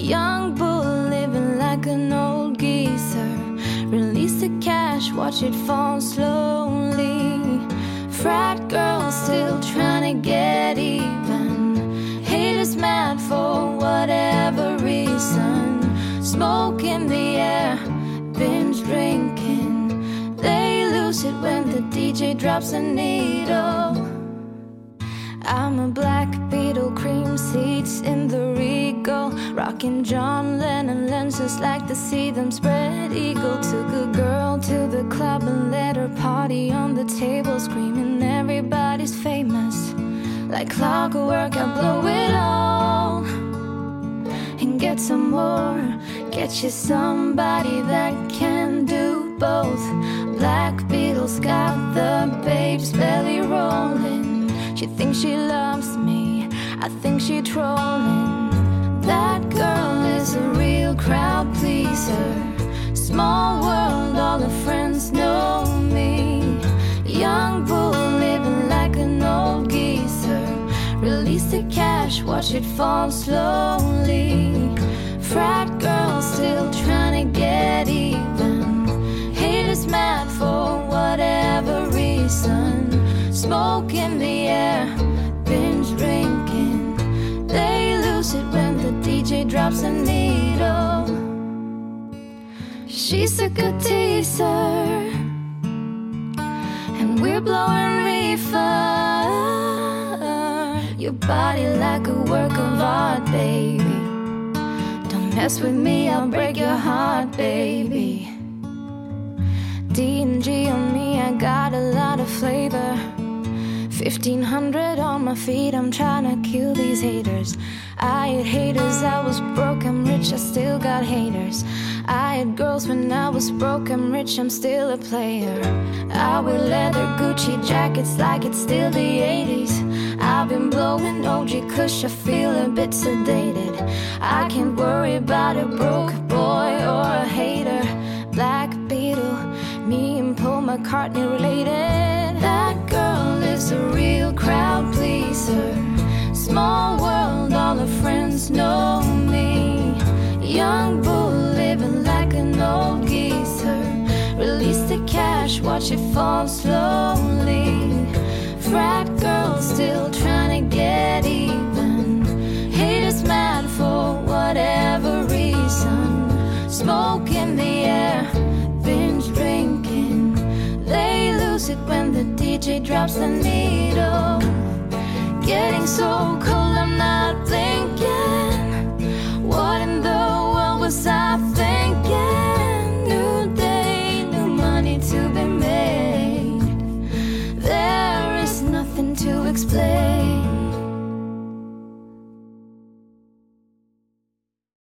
Young bull living like an old geezer. Release the cash, watch it fall slowly. Frat girl still trying to get even. Haters mad for whatever reason. Smoke in the air, binge drinking. They lose it when the DJ drops a needle. I'm a black Beetle, cream seats in the Regal. Rocking John Lennon lenses, like to see them spread eagle. Took a girl to the club and let her party on the table, screaming everybody's famous. Like clockwork, I blow it all and get some more. Get you somebody that can do both. Black Beetle's got the babe's belly rolling. She thinks she loves me, I think she trolling. That girl is a real crowd pleaser. Small world, all her friends know me. Young bull living like an old geezer. Release the cash, watch it fall slowly. Frat girl still trying to get even. Haters mad for whatever reason. Smoke in the air, binge drinking. They lose it when the DJ drops a needle. She's a good teaser, and we're blowing reefer. Your body like a work of art, baby. Don't mess with me, I'll break your heart, baby. D&G on me, I got a lot of flavor. 1500 on my feet, I'm tryna kill these haters. I had haters, I was broke, I'm rich, I still got haters. I had girls when I was broke, I'm rich, I'm still a player. I wear leather Gucci jackets like it's still the 80s. I've been blowing OG kush, I feel a bit sedated. I can't worry about a broke boy or a hater. Black Beetle, me and Paul McCartney related. That girl is a real crowd pleaser. Small world, all her friends know me. Young bull living like an old geezer. Release the cash, watch it fall slowly. Frat girl still trying to get even. Haters mad for whatever reason. Smoke in the air, binge drinking. They lose it when the DJ drops the needle. Getting so cold, I'm not playing.